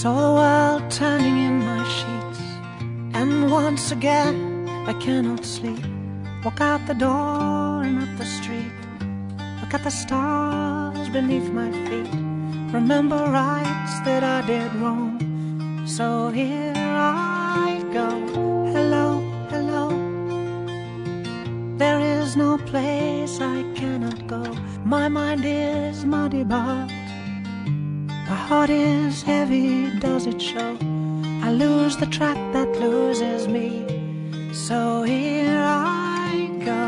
Saw the world turning in my sheets, and once again I cannot sleep. Walk out the door and up the street, look at the stars beneath my feet, remember rights that I did wrong. So here I go, hello, hello. There is no place I cannot go. My mind is muddy, but my heart is heavy, does it show? I lose the track that loses me. So here I go.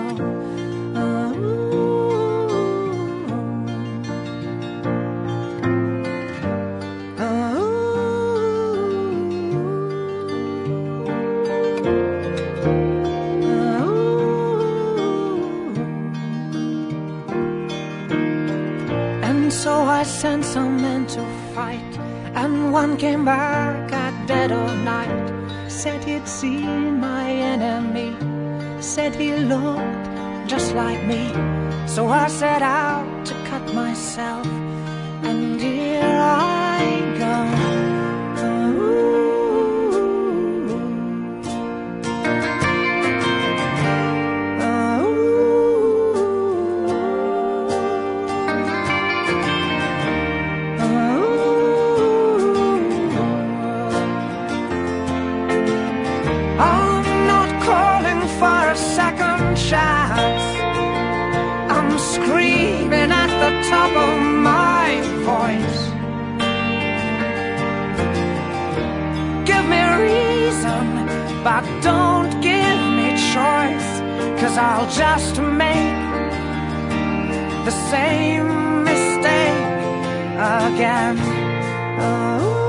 So I sent some men to fight, and one came back at dead of night. Said he'd seen my enemy, said he looked just like me. So I set out to cut myself, and here I go. Chance. I'm screaming at the top of my voice. Give me reason, but don't give me choice, 'cause I'll just make the same mistake again. Oh.